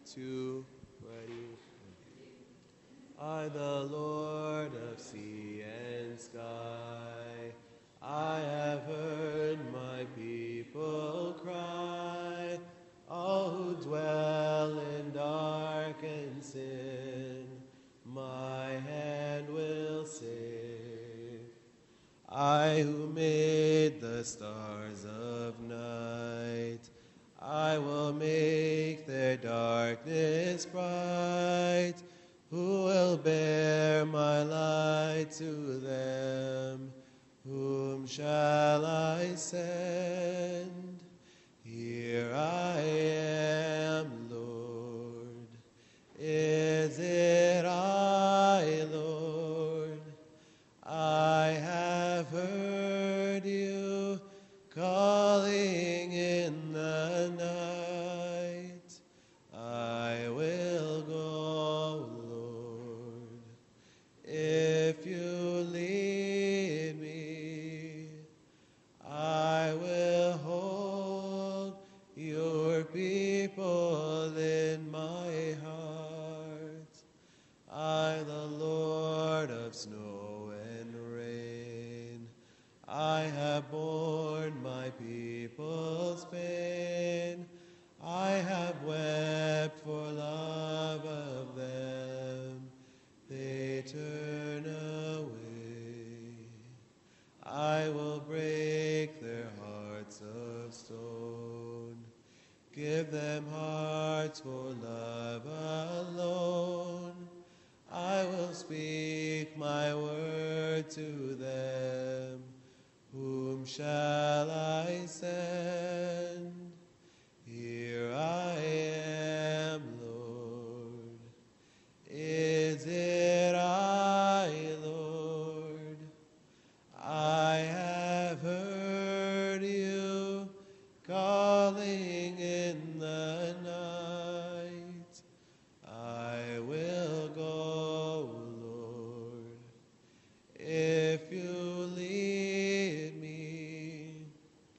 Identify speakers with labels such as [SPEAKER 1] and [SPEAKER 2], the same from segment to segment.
[SPEAKER 1] 2, ready. I, the Lord of sea and sky, I have heard my people cry, all who dwell in dark and sin, my hand will save. I who made the stars of night, I will make their darkness bright. Who will bear my light to them? Whom shall I send? Here I am, Lord. Is it I, Lord? I have heard you calling in the night. I will go, Lord, if you lead me. I will hold your people in my heart. I, the Lord of snow and rain, I have borne my people's pain. I have wept for love of them. They turn away. I will break their hearts of stone. Give them hearts for love alone. I will speak my word to them. Whom shall I send? Here I am, Lord. Is it I, Lord? I have heard you calling in the night. I will go, Lord, if you lead me.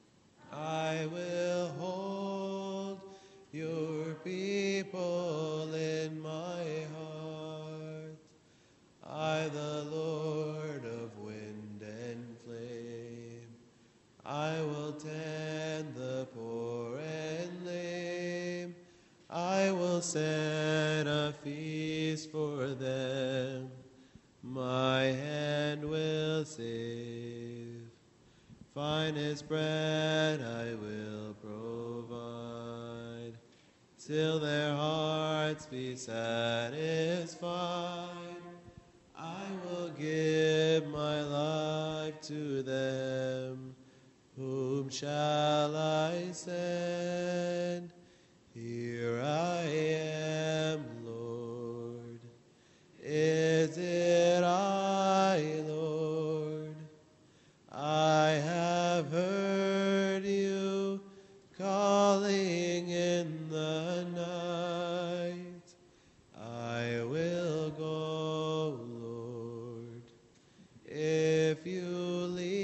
[SPEAKER 1] I will hold your people in my heart. I, the Lord of wind and flame, I will tend the poor and lame. I will set a feast for them. My hand will save. Finest bread I will provide, till their hearts be satisfied. I will give my life to them. Whom shall I send? Here I am, Lord. Is it I, Lord? I have heard you calling in the night. I will go, Lord, if you lead